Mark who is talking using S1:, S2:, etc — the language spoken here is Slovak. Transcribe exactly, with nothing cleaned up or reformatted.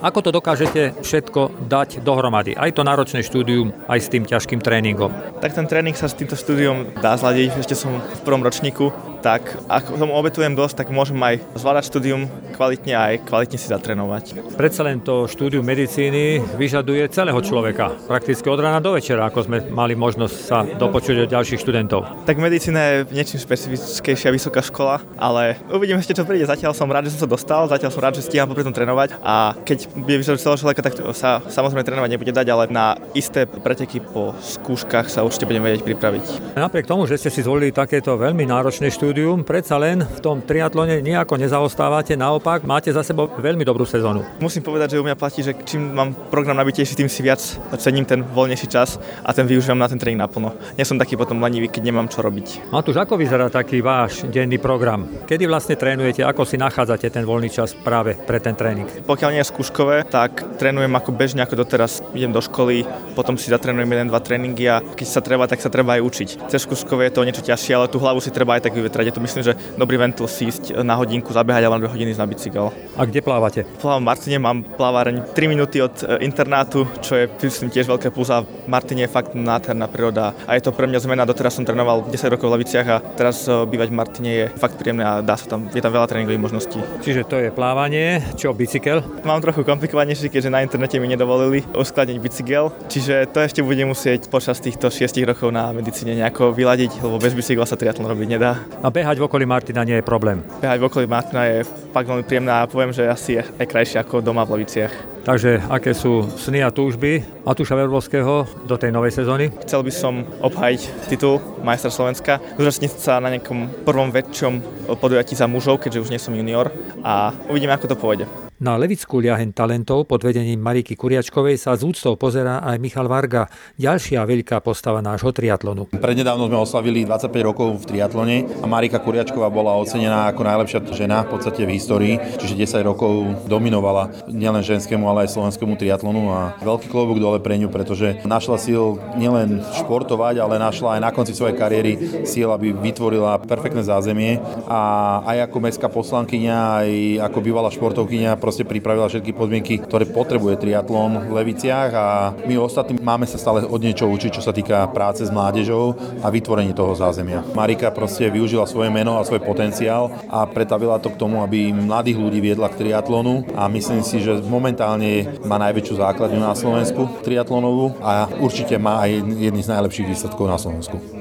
S1: Ako to dokážete všetko dať dohromady? Aj to náročné štúdium, aj s tým ťažkým tréningom.
S2: Tak ten tréning sa s týmto štúdiom dá zladiť. Ešte som v prvom ročníku, tak ako tomu obetujem dosť, tak môžem aj zvládať štúdium kvalitne a aj kvalitne si zatrénovať.
S1: Predsa len to štúdium medicíny vyžaduje celého človeka. Prakticky od rána do večera, ako sme mali možnosť sa dopočuť od ďalších študentov.
S2: Tak medicína je niečím špecifickejšia vysoká škola, ale uvidíme ešte, čo príde. Zatiaľ som rád, že som sa dostal, zatiaľ som rád, že stíham popri tom trénovať a keď bude vyžadovať celého človeka, tak sa samozrejme trénovať nebude dať, ale na isté preteky po skúškach sa určite budem vedieť pripraviť.
S1: Napriek tomu, že ste si zvolili takéto veľmi náročné štúdium, predsa len v tom triatlone nejako nezaostávate, naopak máte za sebou veľmi dobrú sezónu.
S2: Musím povedať, že u mňa platí, že čím mám program nabitejší, tým si viac cením ten voľnejší čas a ten využívam na ten tréning naplno. Nie som taký potom lenivý, keď nemám čo robiť.
S1: Matúš, ako vyzerá taký váš denný program? Kedy vlastne trénujete, ako si nachádzate ten voľný čas práve pre ten tréning?
S2: Pokiaľ nie je skúškové, tak trénujem ako bežne, ako doteraz. Idem do školy, potom si zatrénujem jeden dva tréningy a keď sa treba, tak sa treba aj učiť. Cez skúškové je to niečo ťažšie, ale tú hlavu si treba aj tak vyvetrať. Je to myslím, že dobrý ventil si ísť na hodinku, zabehať alebo na dve hodiny na bicykel.
S1: A kde plávate?
S2: Plávam v Martine, mám plávareň tri minúty od internátu, čo je myslím tiež veľké plus a v Martine je fakt nádherná príroda a je to pre mňa zmena. Doteraz som trénoval desať rokov v Leviciach a teraz bývať v Martine je fakt príjemné a dá sa tam, je tam veľa tréningových možností.
S1: Čiže to je plávanie, čo bicykel?
S2: Mám trochu komplikovanejšie, keďže na internete mi nedovolili uskladniť bicykel, čiže to ešte budem musieť počas týchto šiestich rokov na medicíne nejako vyladiť, lebo bez bicykla sa triatlon robiť nedá.
S1: A behať v okolí Martina nie je problém?
S2: Behať v okolí Martina je fakt veľmi príjemná a poviem, že asi je aj krajšie ako doma v Leviciach.
S1: Takže aké sú sny a túžby Matúša Verbovského do tej novej sezóny?
S2: Chcel by som obhájiť titul majstra Slovenska, zúčastniť sa na nejakom prvom väčšom podujatí za mužov, keďže už nie som junior a uvidíme, ako to pôjde.
S1: Na levickú liaheň talentov pod vedením Mariky Kuriačkovej sa z úctou pozerá aj Michal Varga, ďalšia veľká postava nášho triatlonu.
S3: Prednedávno sme oslavili dvadsaťpäť rokov v triatlone a Marika Kuriačková bola ocenená ako najlepšia žena v podstate v histórii, čiže desať rokov dominovala nielen ženskému, ale aj slovenskému triatlonu a veľký klobúk dole pre ňu, pretože našla síl nielen športovať, ale našla aj na konci svojej kariéry síl, aby vytvorila perfektné zázemie a aj ako mestská poslankyňa, aj ako bývalá športovkyňa proste pripravila všetky podmienky, ktoré potrebuje triatlon v Leviciach a my ostatní máme sa stále od niečo učiť, čo sa týka práce s mládežou a vytvorenie toho zázemia. Marika proste využila svoje meno a svoj potenciál a pretavila to k tomu, aby mladých ľudí viedla k triatlonu a myslím si, že momentálne má najväčšiu základňu na Slovensku triatlonovú a určite má aj jedný z najlepších výsledkov na Slovensku.